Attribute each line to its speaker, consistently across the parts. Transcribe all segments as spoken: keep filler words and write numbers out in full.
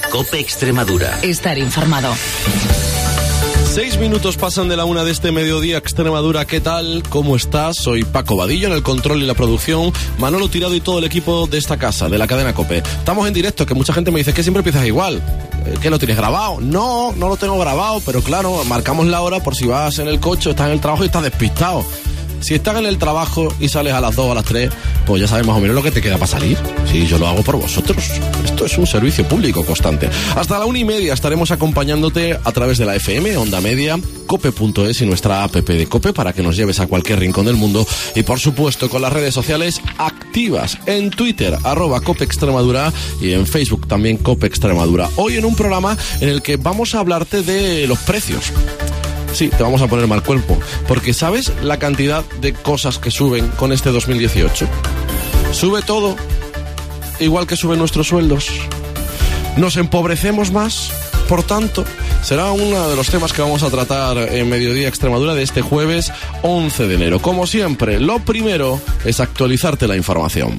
Speaker 1: COPE Extremadura.
Speaker 2: Estar informado.
Speaker 3: Seis minutos pasan de la una de este mediodía. Extremadura, ¿qué tal? ¿Cómo estás? Soy Paco Vadillo en el control y la producción, Manolo Tirado y todo el equipo de esta casa, de la cadena COPE. Estamos en directo, que mucha gente me dice que siempre empiezas igual. ¿Qué lo tienes grabado? No, no lo tengo grabado, pero claro, marcamos la hora por si vas en el coche, estás en el trabajo y estás despistado. Si estás en el trabajo y sales a las dos o a las tres, pues ya sabes más o menos lo que te queda para salir. Sí, yo lo hago por vosotros. Esto es un servicio público constante. Hasta la una y media estaremos acompañándote a través de la F M, Onda Media, cope punto es y nuestra app de COPE para que nos lleves a cualquier rincón del mundo. Y por supuesto con las redes sociales activas en Twitter, arroba COPE Extremadura, y en Facebook también COPE Extremadura. Hoy en un programa en el que vamos a hablarte de los precios. Sí, te vamos a poner mal cuerpo, porque ¿sabes la cantidad de cosas que suben con este dos mil dieciocho? Sube todo, igual que suben nuestros sueldos. Nos empobrecemos más, por tanto, será uno de los temas que vamos a tratar en Mediodía Extremadura de este jueves once de enero. Como siempre, lo primero es actualizarte la información.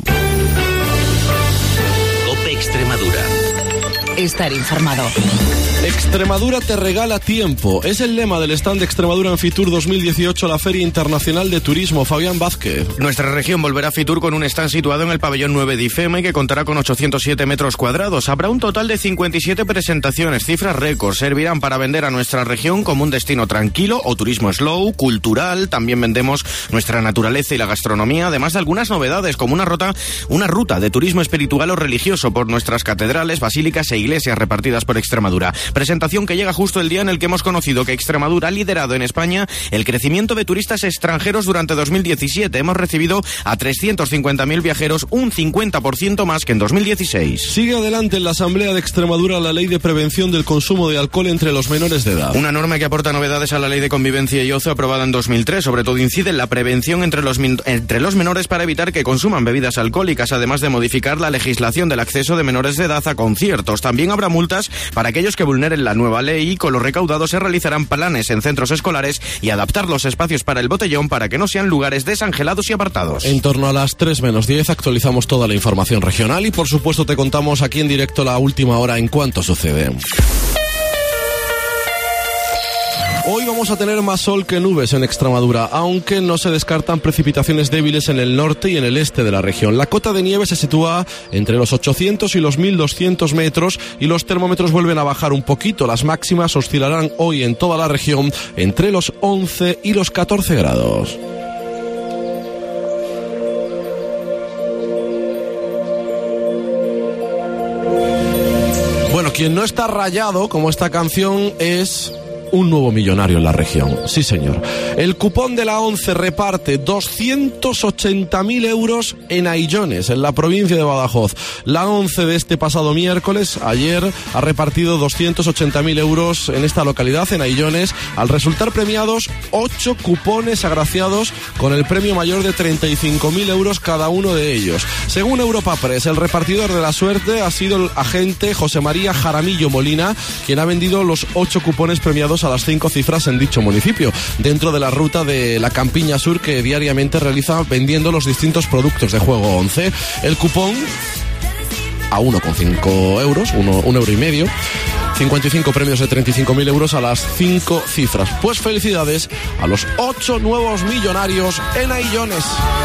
Speaker 1: COPE Extremadura.
Speaker 2: Estar informado.
Speaker 3: Extremadura te regala tiempo. Es el lema del stand de Extremadura en Fitur dos mil dieciocho, la Feria Internacional de Turismo. Fabián Vázquez.
Speaker 4: Nuestra región volverá a Fitur con un stand situado en el pabellón nueve de IFEMA, que contará con ochocientos siete metros cuadrados. Habrá un total de cincuenta y siete presentaciones, cifras récord. Servirán para vender a nuestra región como un destino tranquilo o turismo slow, cultural. También vendemos nuestra naturaleza y la gastronomía, además de algunas novedades como una ruta, una ruta de turismo espiritual o religioso por nuestras catedrales, basílicas e iglesias repartidas por Extremadura. Presentación que llega justo el día en el que hemos conocido que Extremadura ha liderado en España el crecimiento de turistas extranjeros durante dos mil diecisiete. Hemos recibido a trescientos cincuenta mil viajeros, un cincuenta por ciento más que en dos mil dieciséis.
Speaker 3: Sigue adelante en la Asamblea de Extremadura la Ley de Prevención del Consumo de Alcohol entre los menores de edad.
Speaker 4: Una norma que aporta novedades a la Ley de Convivencia y Ocio aprobada en dos mil tres. Sobre todo incide en la prevención entre los, entre los menores para evitar que consuman bebidas alcohólicas, además de modificar la legislación del acceso de menores de edad a conciertos. También habrá multas para aquellos que vulneren la nueva ley, y con lo recaudado se realizarán planes en centros escolares y adaptar los espacios para el botellón para que no sean lugares desangelados y apartados.
Speaker 3: En torno a las tres menos diez actualizamos toda la información regional y por supuesto te contamos aquí en directo la última hora en cuanto sucede. Hoy vamos a tener más sol que nubes en Extremadura, aunque no se descartan precipitaciones débiles en el norte y en el este de la región. La cota de nieve se sitúa entre los ochocientos y los mil doscientos metros y los termómetros vuelven a bajar un poquito. Las máximas oscilarán hoy en toda la región entre los once y los catorce grados. Bueno, quien no está rayado como esta canción es un nuevo millonario en la región. Sí, señor. El cupón de la ONCE reparte doscientos ochenta mil euros en Aillones, en la provincia de Badajoz. La ONCE de este pasado miércoles, ayer, ha repartido doscientos ochenta mil euros en esta localidad, en Aillones, al resultar premiados ocho cupones agraciados con el premio mayor de treinta y cinco mil euros cada uno de ellos. Según Europa Press, el repartidor de la suerte ha sido el agente José María Jaramillo Molina, quien ha vendido los ocho cupones premiados a las cinco cifras en dicho municipio, dentro de la ruta de la Campiña Sur que diariamente realiza vendiendo los distintos productos de juego once. El cupón a uno coma cinco euros, uno, un euro y medio, cincuenta y cinco premios de treinta y cinco mil euros a las cinco cifras. Pues felicidades a los ocho nuevos millonarios en Aillones.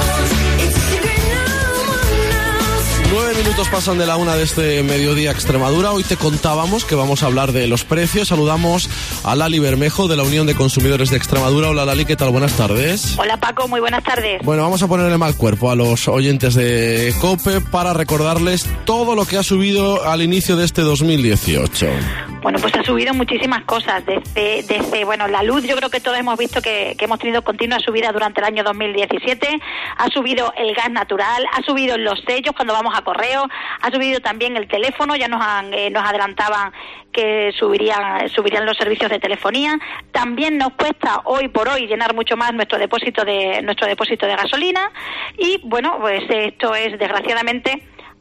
Speaker 3: Nueve minutos pasan de la una de este mediodía Extremadura. Hoy te contábamos que vamos a hablar de los precios. Saludamos a Lali Bermejo de la Unión de Consumidores de Extremadura. Hola Lali, ¿qué tal? Buenas tardes.
Speaker 5: Hola Paco, muy buenas tardes.
Speaker 3: Bueno, vamos a ponerle mal cuerpo a los oyentes de COPE para recordarles todo lo que ha subido al inicio de este dos mil dieciocho.
Speaker 5: Bueno, pues ha subido muchísimas cosas. Desde, desde bueno, la luz, yo creo que todos hemos visto que, que hemos tenido continua subida durante el año dos mil diecisiete. Ha subido el gas natural, ha subido los sellos cuando vamos a correo, ha subido también el teléfono, ya nos, han, eh, nos adelantaban que subirían, subirían los servicios de telefonía. También nos cuesta hoy por hoy llenar mucho más nuestro depósito de, nuestro depósito de gasolina. Y bueno, pues esto es desgraciadamente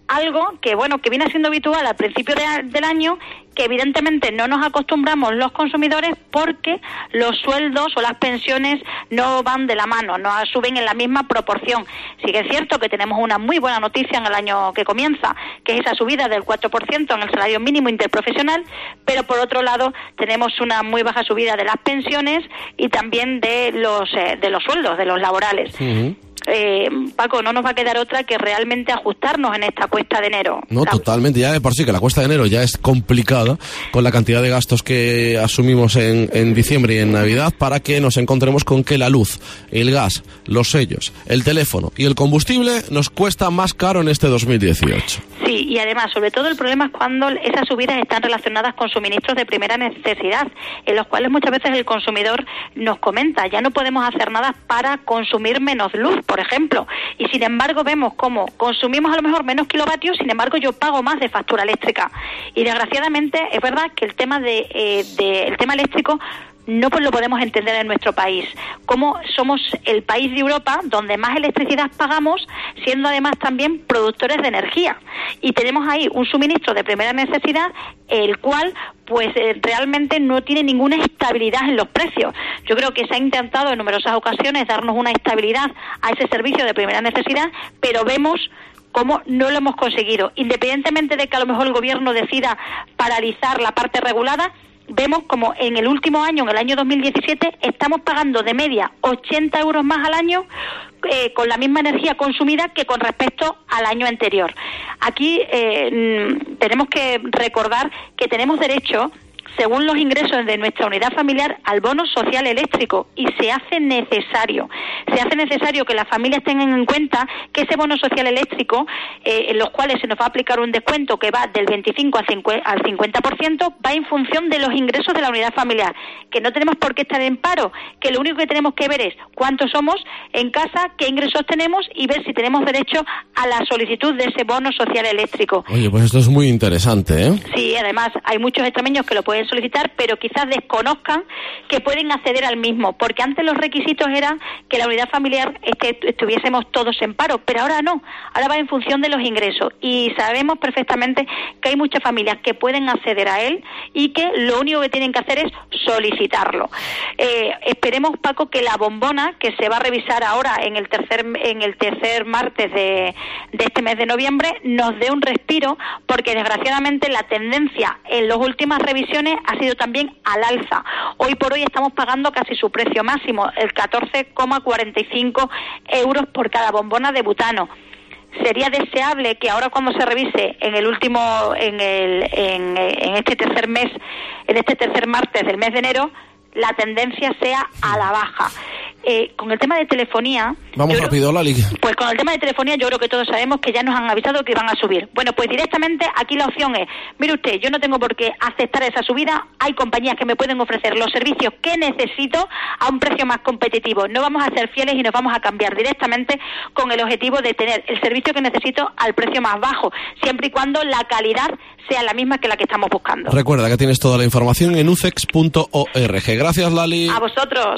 Speaker 5: algo que, bueno, que viene siendo habitual al principio de, del año, que evidentemente no nos acostumbramos los consumidores porque los sueldos o las pensiones no van de la mano, no suben en la misma proporción. Sí que es cierto que tenemos una muy buena noticia en el año que comienza, que es esa subida del cuatro por ciento en el salario mínimo interprofesional, pero por otro lado tenemos una muy baja subida de las pensiones y también de los eh, de los sueldos, de los laborales. Uh-huh. Eh, Paco, no nos va a quedar otra que realmente ajustarnos en esta cuesta de enero.
Speaker 3: No, la... totalmente, ya de por sí que la cuesta de enero ya es complicada con la cantidad de gastos que asumimos en, en diciembre y en Navidad, para que nos encontremos con que la luz, el gas, los sellos, el teléfono y el combustible nos cuesta más caro en este dos mil dieciocho.
Speaker 5: Sí, y además, sobre todo el problema es cuando esas subidas están relacionadas con suministros de primera necesidad, en los cuales muchas veces el consumidor nos comenta, ya no podemos hacer nada para consumir menos luz, por ejemplo, y sin embargo vemos cómo consumimos a lo mejor menos kilovatios, sin embargo yo pago más de factura eléctrica. Y desgraciadamente es verdad que el tema de, eh, de el tema eléctrico no pues lo podemos entender en nuestro país. Como somos el país de Europa donde más electricidad pagamos, siendo además también productores de energía. Y tenemos ahí un suministro de primera necesidad, el cual pues eh, realmente no tiene ninguna estabilidad en los precios. Yo creo que se ha intentado en numerosas ocasiones darnos una estabilidad a ese servicio de primera necesidad, pero vemos cómo no lo hemos conseguido. Independientemente de que a lo mejor el gobierno decida paralizar la parte regulada, vemos como en el último año, en el año dos mil diecisiete, estamos pagando de media ochenta euros más al año eh, con la misma energía consumida que con respecto al año anterior. Aquí eh, tenemos que recordar que tenemos derecho, según los ingresos de nuestra unidad familiar, al bono social eléctrico, y se hace necesario, se hace necesario que las familias tengan en cuenta que ese bono social eléctrico, eh, en los cuales se nos va a aplicar un descuento que va del veinticinco al cincuenta por ciento, va en función de los ingresos de la unidad familiar, que no tenemos por qué estar en paro, que lo único que tenemos que ver es cuántos somos en casa, qué ingresos tenemos y ver si tenemos derecho a la solicitud de ese bono social eléctrico.
Speaker 3: Oye, pues esto es muy interesante, ¿eh?
Speaker 5: Sí, además hay muchos extremeños que lo pueden solicitar, pero quizás desconozcan que pueden acceder al mismo, porque antes los requisitos eran que la unidad familiar este, estuviésemos todos en paro, pero ahora no, ahora va en función de los ingresos, y sabemos perfectamente que hay muchas familias que pueden acceder a él y que lo único que tienen que hacer es solicitarlo. Eh, esperemos, Paco, que la bombona, que se va a revisar ahora en el tercer en el tercer martes de, de este mes de noviembre, nos dé un respiro, porque desgraciadamente la tendencia en las últimas revisiones ha sido también al alza. Hoy por hoy estamos pagando casi su precio máximo, el catorce coma cuarenta y cinco euros por cada bombona de butano. Sería deseable que ahora, cuando se revise en el último, en el, en, en este tercer mes, en este tercer martes del mes de enero, la tendencia sea a la baja. Eh, con el tema de telefonía...
Speaker 3: Vamos rápido, Lali.
Speaker 5: Pues con el tema de telefonía yo creo que todos sabemos que ya nos han avisado que van a subir. Bueno, pues directamente aquí la opción es, mire usted, yo no tengo por qué aceptar esa subida, hay compañías que me pueden ofrecer los servicios que necesito a un precio más competitivo. No vamos a ser fieles y nos vamos a cambiar directamente con el objetivo de tener el servicio que necesito al precio más bajo, siempre y cuando la calidad sea la misma que la que estamos buscando.
Speaker 3: Recuerda que tienes toda la información en ucex punto org. Gracias, Lali.
Speaker 5: A vosotros.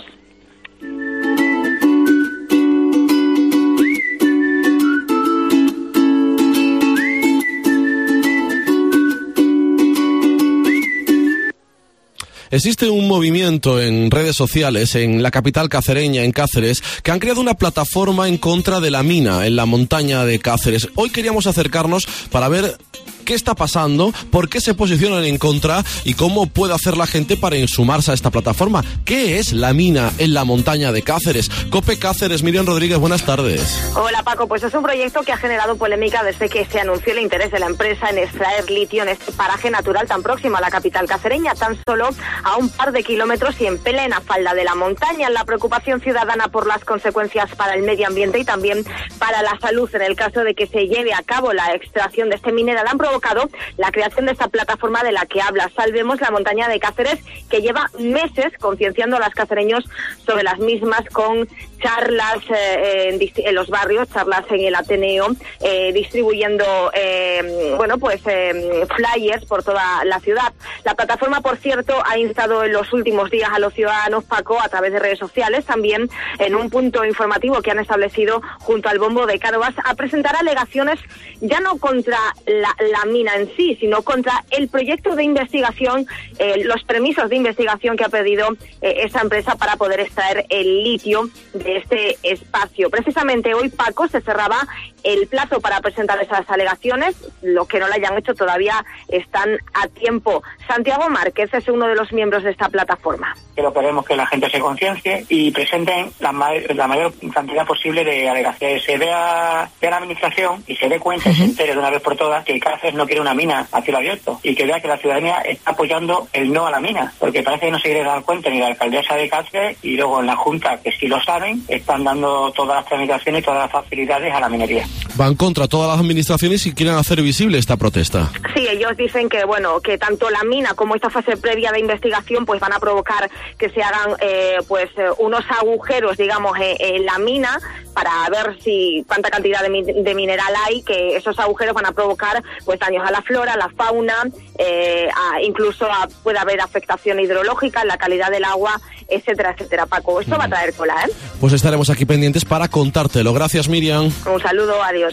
Speaker 3: Existe un movimiento en redes sociales en la capital cacereña, en Cáceres, que han creado una plataforma en contra de la mina en la montaña de Cáceres. Hoy queríamos acercarnos para ver qué está pasando, por qué se posicionan en contra y cómo puede hacer la gente para sumarse a esta plataforma. ¿Qué es la mina en la montaña de Cáceres? Cope Cáceres, Miriam Rodríguez, buenas tardes.
Speaker 6: Hola, Paco, pues es un proyecto que ha generado polémica desde que se anunció el interés de la empresa en extraer litio en este paraje natural tan próximo a la capital cacereña, tan solo a un par de kilómetros y en plena falda de la montaña. La preocupación ciudadana por las consecuencias para el medio ambiente y también para la salud en el caso de que se lleve a cabo la extracción de este mineral han provocado la creación de esta plataforma de la que habla, Salvemos la montaña de Cáceres, que lleva meses concienciando a los cacereños sobre las mismas con charlas eh, en, en los barrios, charlas en el Ateneo, eh, distribuyendo eh, bueno pues eh, flyers por toda la ciudad. La plataforma, por cierto, ha instado en los últimos días a los ciudadanos, Paco, a través de redes sociales, también en un punto informativo que han establecido junto al Bombo de Cánovas, a presentar alegaciones ya no contra la, la mina en sí, sino contra el proyecto de investigación, eh, los permisos de investigación que ha pedido eh, esa empresa para poder extraer el litio de este espacio. Precisamente hoy, Paco, se cerraba el plazo para presentar esas alegaciones. Los que no lo hayan hecho todavía están a tiempo. Santiago Márquez es uno de los miembros de esta plataforma.
Speaker 7: Pero queremos que la gente se conciencie y presenten la, ma la mayor cantidad posible de alegaciones. Se vea de la administración y se dé cuenta y se entere de una vez por todas que Cáceres no quiere una mina a cielo abierto, y que vea que la ciudadanía está apoyando el no a la mina, porque parece que no se quiere dar cuenta ni la alcaldesa de Cáceres, y luego en la Junta, que sí lo saben, están dando todas las tramitaciones y todas las facilidades a la minería.
Speaker 3: Van contra todas las administraciones y quieren hacer visible esta protesta.
Speaker 6: Sí, ellos dicen que bueno que tanto la mina como esta fase previa de investigación pues van a provocar que se hagan eh, pues eh, unos agujeros, digamos, eh, en la mina para ver si cuánta cantidad de, mi de mineral hay, que esos agujeros van a provocar pues daños a la flora, a la fauna, eh, a, incluso a, puede haber afectación hidrológica en la calidad del agua, etcétera, etcétera. Paco, esto mm. va a traer cola, ¿eh?
Speaker 3: Pues estaremos aquí pendientes para contártelo. Gracias, Miriam.
Speaker 6: Un saludo, adiós.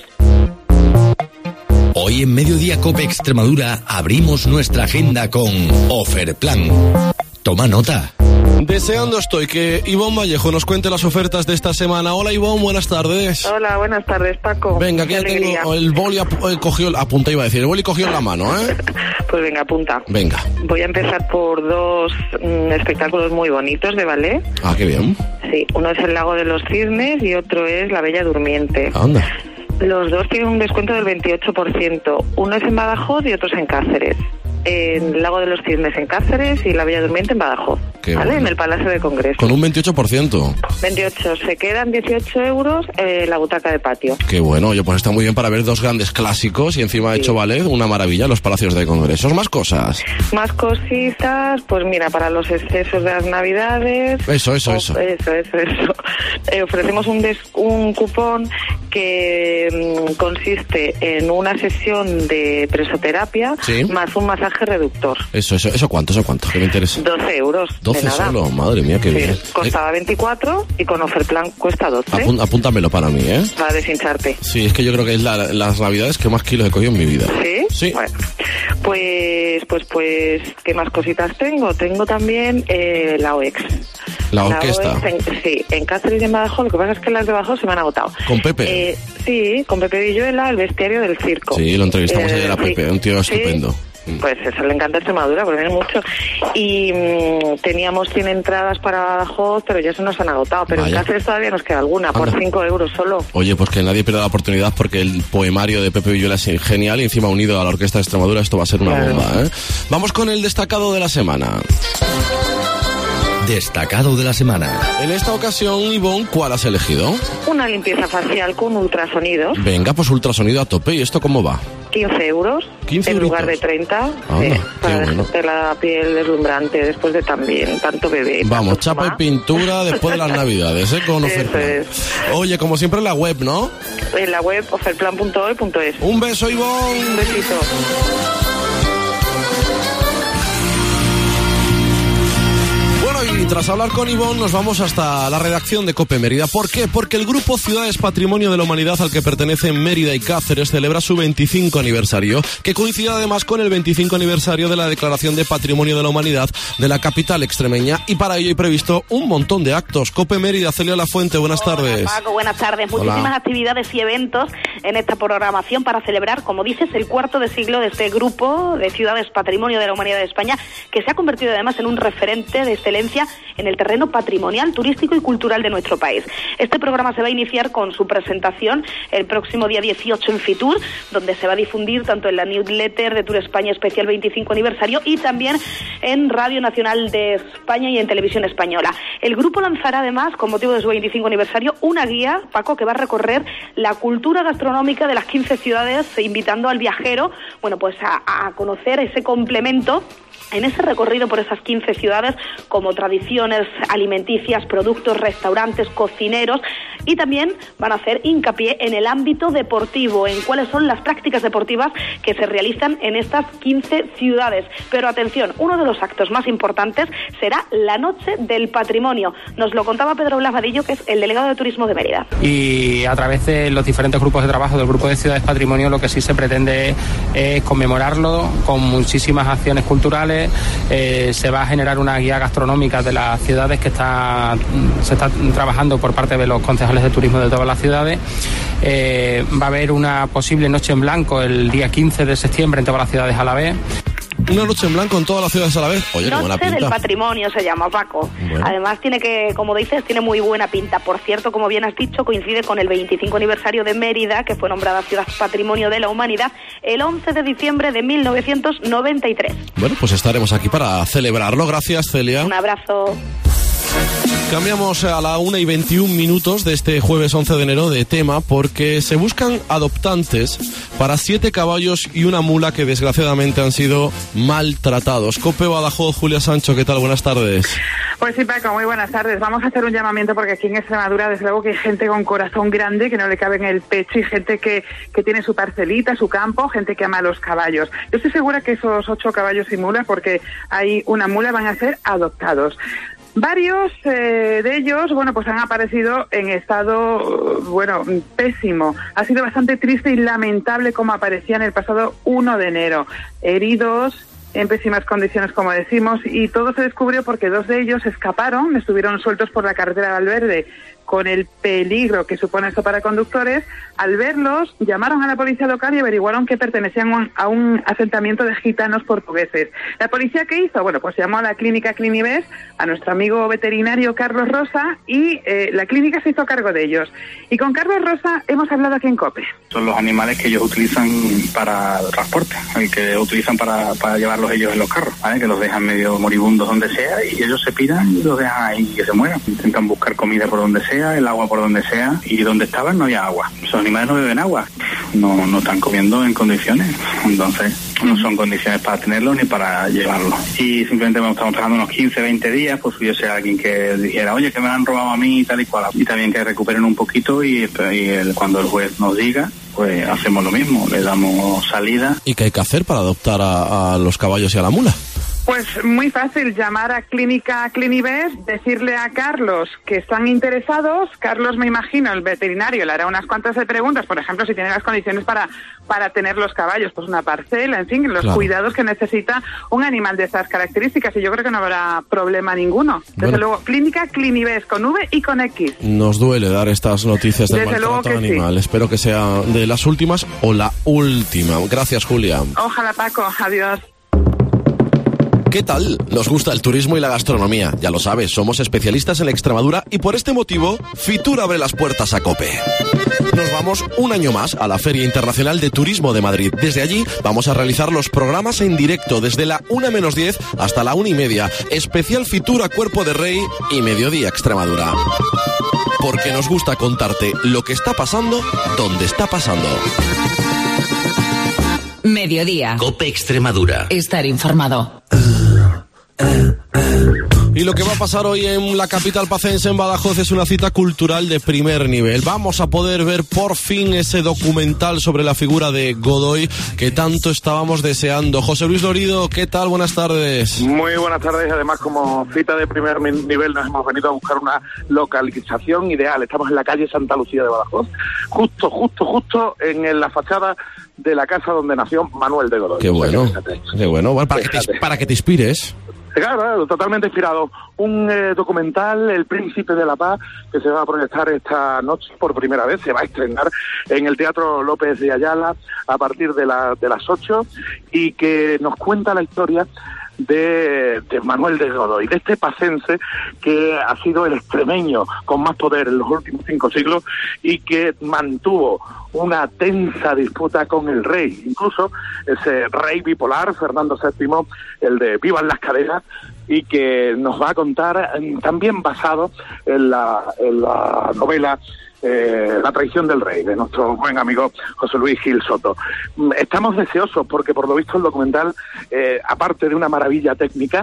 Speaker 1: Hoy en Mediodía Cope Extremadura abrimos nuestra agenda con Oferplan. Toma nota.
Speaker 3: Deseando estoy que Ivonne Vallejo nos cuente las ofertas de esta semana. Hola, Ivonne, buenas tardes.
Speaker 8: Hola, buenas tardes, Paco.
Speaker 3: Venga, que ya tengo el boli ap eh, cogió, apunta iba a decir, el boli cogió en la mano, ¿eh?
Speaker 8: Pues venga, apunta.
Speaker 3: Venga.
Speaker 8: Voy a empezar por dos mm, espectáculos muy bonitos de ballet.
Speaker 3: Ah, qué bien.
Speaker 8: Sí, uno es el Lago de los Cisnes y otro es La Bella Durmiente.
Speaker 3: Anda.
Speaker 8: Los dos tienen un descuento del veintiocho por ciento. Uno es en Badajoz y otro es en Cáceres. En el Lago de los Cisnes en Cáceres y La Bella Durmiente en Badajoz.
Speaker 3: Qué
Speaker 8: ¿Vale?
Speaker 3: bueno.
Speaker 8: En el Palacio de Congreso.
Speaker 3: Con un veintiocho por ciento.
Speaker 8: veintiocho. Se quedan dieciocho euros eh, la butaca de patio.
Speaker 3: Qué bueno. Oye, pues está muy bien para ver dos grandes clásicos y encima ha sí. hecho ballet, una maravilla, los Palacios de Congresos. Más cosas.
Speaker 8: Más cositas, pues mira, para los excesos de las Navidades.
Speaker 3: Eso, eso, eso.
Speaker 8: Eso, eso, eso. Eh, ofrecemos un, des un cupón que mmm, consiste en una sesión de presoterapia ¿sí? más un masaje reductor.
Speaker 3: Eso, eso, eso cuánto, eso cuánto, que me interesa.
Speaker 8: doce euros.
Speaker 3: doce solo, madre mía, qué sí, bien.
Speaker 8: Costaba veinticuatro y con Oferplan cuesta doce.
Speaker 3: Apún, apúntamelo para mí, ¿eh?
Speaker 8: Para deshincharte.
Speaker 3: Sí, es que yo creo que es la, las Navidades que más kilos he cogido en mi vida.
Speaker 8: ¿Sí?
Speaker 3: Sí.
Speaker 8: Bueno, pues, pues, pues, ¿qué más cositas tengo? Tengo también eh, la O E X.
Speaker 3: La orquesta.
Speaker 8: La O E X en, sí, en Cáceres y en Badajoz. Lo que pasa es que las de Badajoz se me han agotado.
Speaker 3: ¿Con Pepe?
Speaker 8: Eh, sí, con Pepe Villuela, el bestiario del circo.
Speaker 3: Sí, lo entrevistamos eh, ayer a Pepe, sí, un tío estupendo.
Speaker 8: Sí. Pues eso le encanta Extremadura, porque viene mucho. Y mmm, teníamos cien entradas para Badajoz, pero ya se nos han agotado. Pero Vaya. en Cáceres todavía nos queda alguna, Anda. por cinco euros solo.
Speaker 3: Oye, pues que nadie pierda la oportunidad, porque el poemario de Pepe Villuela es genial y encima unido a la Orquesta de Extremadura esto va a ser una claro. bomba, ¿eh? Vamos con el destacado de la semana.
Speaker 1: Destacado de la semana.
Speaker 3: En esta ocasión, Ivonne, ¿cuál has elegido?
Speaker 8: Una limpieza facial con ultrasonido.
Speaker 3: Venga, pues ultrasonido a tope. ¿Y esto cómo va?
Speaker 8: quince euros.
Speaker 3: quince
Speaker 8: en
Speaker 3: euritos.
Speaker 8: lugar de treinta.
Speaker 3: Anda,
Speaker 8: sí, para
Speaker 3: bueno.
Speaker 8: dejarte la piel deslumbrante después de también tanto bebé.
Speaker 3: Vamos, chapa tomar. y pintura después de las Navidades, ¿eh? Con Oferplan. Es. Oye, como siempre en la web, ¿no?
Speaker 8: En la web oferplan punto hoy punto es.
Speaker 3: Un beso, Ivonne.
Speaker 8: Un besito.
Speaker 3: Y tras hablar con Ivonne nos vamos hasta la redacción de COPE Mérida. ¿Por qué? Porque el grupo Ciudades Patrimonio de la Humanidad al que pertenecen Mérida y Cáceres celebra su veinticinco aniversario, que coincide además con el veinticinco aniversario de la Declaración de Patrimonio de la Humanidad de la capital extremeña, y para ello hay previsto un montón de actos. COPE Mérida, Celia Lafuente, buenas
Speaker 5: Hola,
Speaker 3: tardes.
Speaker 5: Paco, buenas tardes.
Speaker 3: Hola.
Speaker 5: Muchísimas actividades y eventos en esta programación para celebrar, como dices, el cuarto de siglo de este grupo de Ciudades Patrimonio de la Humanidad de España, que se ha convertido además en un referente de excelencia en el terreno patrimonial, turístico y cultural de nuestro país. Este programa se va a iniciar con su presentación el próximo día dieciocho en Fitur, donde se va a difundir tanto en la newsletter de Tour España Especial veinticinco Aniversario y también en Radio Nacional de España y en Televisión Española. El grupo lanzará además, con motivo de su veinticinco aniversario, una guía, Paco, que va a recorrer la cultura gastronómica de las quince ciudades, invitando al viajero, bueno, pues a, a conocer ese complemento en ese recorrido por esas quince ciudades, como tradición
Speaker 9: tradiciones alimenticias, productos, restaurantes, cocineros, y también van a hacer hincapié en el ámbito deportivo, en cuáles son las prácticas deportivas que se realizan en estas quince ciudades. Pero atención, uno de los actos más importantes será la Noche del Patrimonio. Nos lo contaba Pedro Blas Vadillo, que es el delegado de Turismo de Mérida.
Speaker 10: Y a través de los diferentes grupos de trabajo del Grupo de Ciudades Patrimonio, lo que sí se pretende es conmemorarlo con muchísimas acciones culturales. Eh, se va a generar una guía gastronómica de las ciudades que está se está trabajando por parte de los concejales de turismo de todas las ciudades. Eh, va a haber una posible noche en blanco el día quince de septiembre en todas las ciudades a la vez.
Speaker 3: Una noche en blanco en todas las ciudades a la vez. Oye, qué buena pinta.
Speaker 9: Noche del Patrimonio se llama, Paco. Bueno. Además tiene que, como dices, tiene muy buena pinta. Por cierto, como bien has dicho, coincide con el veinticinco aniversario de Mérida, que fue nombrada Ciudad Patrimonio de la Humanidad el once de diciembre de mil novecientos noventa y tres.
Speaker 3: Bueno, pues estaremos aquí para celebrarlo. Gracias, Celia.
Speaker 9: Un abrazo.
Speaker 3: Cambiamos a la una y veintiún minutos de este jueves once de enero de tema, porque se buscan adoptantes para siete caballos y una mula que desgraciadamente han sido maltratados. COPE Badajoz, Julia Sancho, ¿qué tal? Buenas tardes.
Speaker 11: Pues sí, Paco, muy buenas tardes. Vamos a hacer un llamamiento porque aquí en Extremadura, desde luego que hay gente con corazón grande que no le cabe en el pecho, y gente que, que tiene su parcelita, su campo, gente que ama a los caballos. Yo estoy segura que esos ocho caballos y mulas, porque hay una mula, van a ser adoptados. Varios eh, de ellos, bueno, pues han aparecido en estado, bueno, pésimo. Ha sido bastante triste y lamentable como aparecían el pasado uno de enero. Heridos, en pésimas condiciones, como decimos, y todo se descubrió porque dos de ellos escaparon, estuvieron sueltos por la carretera de Valverde, con el peligro que supone esto para conductores. Al verlos, llamaron a la policía local y averiguaron que pertenecían a un asentamiento de gitanos portugueses. ¿La policía qué hizo? Bueno, pues llamó a la clínica Clinibes, a nuestro amigo veterinario Carlos Rosa, y eh, la clínica se hizo cargo de ellos. Y con Carlos Rosa hemos hablado aquí en COPE.
Speaker 12: Son los animales que ellos utilizan para transporte, y que utilizan para, para llevarlos ellos en los carros, ¿vale? Que los dejan medio moribundos donde sea, y ellos se piran y los dejan ahí que se mueran. Intentan buscar comida por donde sea, el agua por donde sea, y donde estaban no había agua. Esos animales no beben agua, no, no están comiendo en condiciones, entonces no son condiciones para tenerlos ni para llevarlos. Y simplemente bueno, estamos trabajando unos quince, veinte días, pues hubiese alguien que dijera, oye, que me han robado a mí y tal y cual. Y también que recuperen un poquito, y, y el, cuando el juez nos diga, pues hacemos lo mismo, le damos salida.
Speaker 3: ¿Y qué hay que hacer para adoptar a, a los caballos y a la mula?
Speaker 11: Pues muy fácil, llamar a Clínica Clinibes, decirle a Carlos que están interesados. Carlos, me imagino, el veterinario, le hará unas cuantas de preguntas, por ejemplo, si tiene las condiciones para, para tener los caballos, pues una parcela, en fin, los claro. cuidados que necesita un animal de estas características, y yo creo que no habrá problema ninguno. Desde bueno. luego, Clínica Clinibes, con V y con X.
Speaker 3: Nos duele dar estas noticias del Desde maltrato animal. Sí. Espero que sea de las últimas o la última. Gracias, Julia.
Speaker 11: Ojalá, Paco. Adiós.
Speaker 3: ¿Qué tal? Nos gusta el turismo y la gastronomía. Ya lo sabes, somos especialistas en Extremadura, y por este motivo, Fitur abre las puertas a COPE. Nos vamos un año más a la Feria Internacional de Turismo de Madrid. Desde allí vamos a realizar los programas en directo desde la una menos diez hasta la una y media. Especial Fitur a Cuerpo de Rey y Mediodía Extremadura. Porque nos gusta contarte lo que está pasando, donde está pasando.
Speaker 2: Mediodía.
Speaker 1: COPE Extremadura.
Speaker 2: Estar informado.
Speaker 3: Y lo que va a pasar hoy en la capital pacense, en Badajoz, es una cita cultural de primer nivel. Vamos a poder ver por fin ese documental sobre la figura de Godoy que tanto estábamos deseando. José Luis Lorido, ¿qué tal? Buenas tardes.
Speaker 13: Muy buenas tardes. Además, como cita de primer nivel, nos hemos venido a buscar una localización ideal. Estamos en la calle Santa Lucía de Badajoz, justo, justo, justo en la fachada de la casa donde nació Manuel de Godoy.
Speaker 3: Qué bueno, qué bueno. Bueno, para, que te, para que te inspires.
Speaker 13: Claro, claro, totalmente inspirado. Un eh, documental, El Príncipe de la Paz, que se va a proyectar esta noche por primera vez. Se va a estrenar en el Teatro López de Ayala a partir de, la, de las ocho, y que nos cuenta la historia de, de Manuel de Godoy, de este pacense que ha sido el extremeño con más poder en los últimos cinco siglos, y que mantuvo una tensa disputa con el rey, incluso ese rey bipolar, Fernando séptimo, el de Vivan las Cadenas, y que nos va a contar, también basado en la, en la novela Eh, La traición del rey, de nuestro buen amigo José Luis Gil Soto. Estamos deseosos porque, por lo visto, el documental, eh, aparte de una maravilla técnica,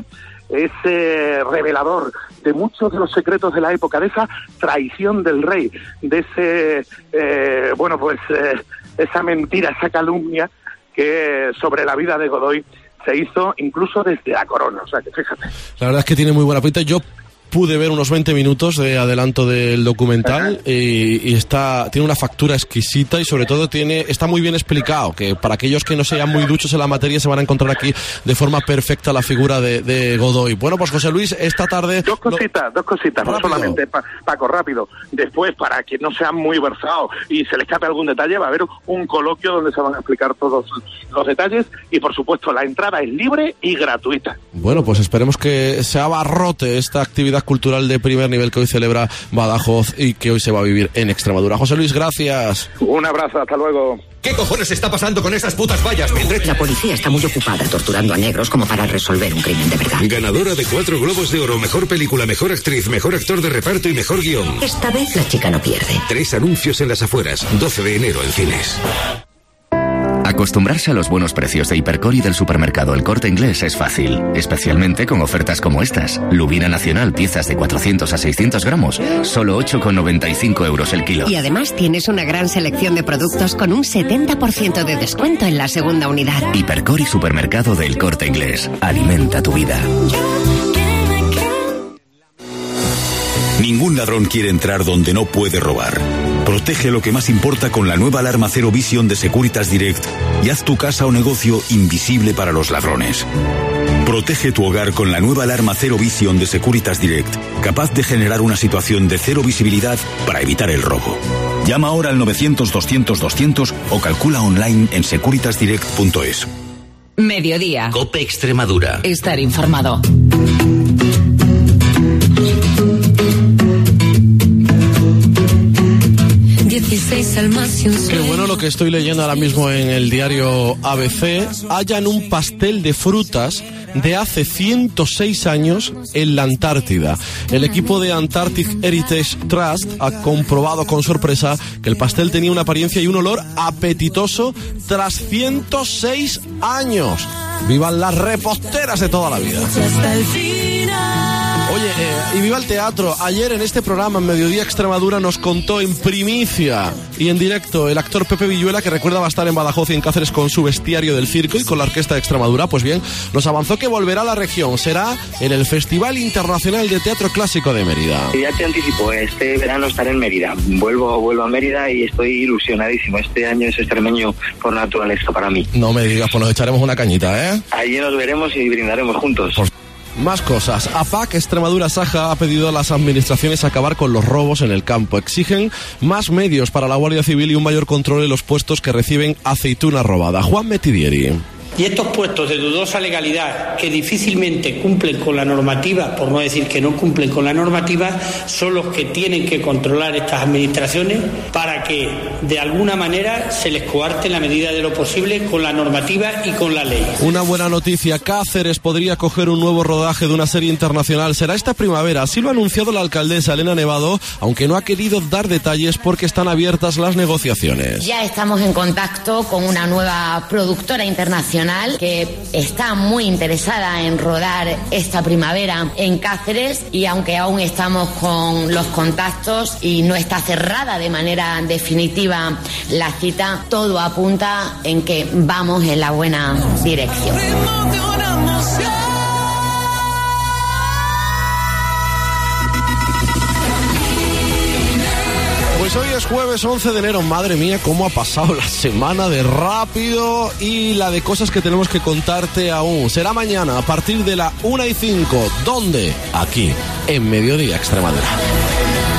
Speaker 13: es eh, revelador de muchos de los secretos de la época, de esa traición del rey, de ese, eh, bueno, pues eh, esa mentira, esa calumnia que sobre la vida de Godoy se hizo incluso desde la corona, o sea que fíjate.
Speaker 3: La verdad es que tiene muy buena pinta. Yo pude ver unos veinte minutos de adelanto del documental y, y está tiene una factura exquisita y sobre todo tiene está muy bien explicado, que para aquellos que no sean muy duchos en la materia se van a encontrar aquí de forma perfecta la figura de, de Godoy. Bueno, pues José Luis, esta tarde...
Speaker 13: Dos cositas, lo... dos cositas,
Speaker 3: rápido.
Speaker 13: No solamente, pa, Paco, rápido. Después, para quien no sean muy versados y se les escape algún detalle, va a haber un coloquio donde se van a explicar todos los detalles y, por supuesto, la entrada es libre y gratuita.
Speaker 3: Bueno, pues esperemos que se abarrote esta actividad cultural de primer nivel que hoy celebra Badajoz y que hoy se va a vivir en Extremadura. José Luis, gracias.
Speaker 13: Un abrazo, hasta luego.
Speaker 1: ¿Qué cojones está pasando con estas putas vallas, Mildred?
Speaker 2: La policía está muy ocupada torturando a negros como para resolver un crimen de verdad.
Speaker 1: Ganadora de cuatro Globos de Oro, mejor película, mejor actriz, mejor actor de reparto y mejor guión.
Speaker 2: Esta vez la chica no pierde.
Speaker 1: Tres anuncios en las afueras, doce de enero en cines.
Speaker 14: Acostumbrarse a los buenos precios de Hipercor y del supermercado El Corte Inglés es fácil, especialmente con ofertas como estas. Lubina Nacional, piezas de cuatrocientos a seiscientos gramos, solo ocho con noventa y cinco euros el kilo.
Speaker 15: Y además tienes una gran selección de productos con un setenta por ciento de descuento en la segunda unidad.
Speaker 14: Hipercor y supermercado del Corte Inglés. Alimenta tu vida.
Speaker 16: Ningún ladrón quiere entrar donde no puede robar. Protege lo que más importa con la nueva alarma Zero Vision de Securitas Direct y haz tu casa o negocio invisible para los ladrones. Protege tu hogar con la nueva alarma Zero Vision de Securitas Direct, capaz de generar una situación de cero visibilidad para evitar el robo. Llama ahora al novecientos doscientos doscientos o calcula online en securitas direct punto es.
Speaker 2: Mediodía.
Speaker 1: COPE Extremadura.
Speaker 2: Estar informado.
Speaker 3: Qué bueno lo que estoy leyendo ahora mismo en el diario A B C. Hallan un pastel de frutas de hace ciento seis años en la Antártida. El equipo de Antarctic Heritage Trust ha comprobado con sorpresa que el pastel tenía una apariencia y un olor apetitoso tras ciento seis años. ¡Vivan las reposteras de toda la vida! Oye, eh, y viva el teatro. Ayer en este programa, en Mediodía Extremadura, nos contó en primicia y en directo el actor Pepe Villuela, que recuerda va a estar en Badajoz y en Cáceres con su bestiario del circo y con la Orquesta de Extremadura. Pues bien, nos avanzó que volverá a la región. Será en el Festival Internacional de Teatro Clásico de Mérida.
Speaker 17: Ya te anticipo, este verano estaré en Mérida. Vuelvo, vuelvo a Mérida y estoy ilusionadísimo. Este año es extremeño por naturaleza para mí.
Speaker 3: No me digas, pues nos echaremos una cañita, ¿eh?
Speaker 17: Allí nos veremos y brindaremos juntos.
Speaker 3: Por... Más cosas. A P A C Extremadura Saja ha pedido a las administraciones acabar con los robos en el campo. Exigen más medios para la Guardia Civil y un mayor control en los puestos que reciben aceituna robada. Juan Metidieri.
Speaker 18: Y estos puestos de dudosa legalidad que difícilmente cumplen con la normativa, por no decir que no cumplen con la normativa, son los que tienen que controlar estas administraciones para que de alguna manera se les coarte en la medida de lo posible con la normativa y con la ley.
Speaker 3: Una buena noticia, Cáceres podría coger un nuevo rodaje de una serie internacional. Será esta primavera, así lo ha anunciado la alcaldesa Elena Nevado, aunque no ha querido dar detalles porque están abiertas las negociaciones.
Speaker 19: Ya estamos en contacto con una nueva productora internacional que está muy interesada en rodar esta primavera en Cáceres, y aunque aún estamos con los contactos y no está cerrada de manera definitiva la cita, todo apunta en que vamos en la buena dirección.
Speaker 3: Pues hoy es jueves once de enero, madre mía, cómo ha pasado la semana de rápido y la de cosas que tenemos que contarte aún. Será mañana a partir de la una y cinco. ¿Dónde? Aquí, en Mediodía Extremadura.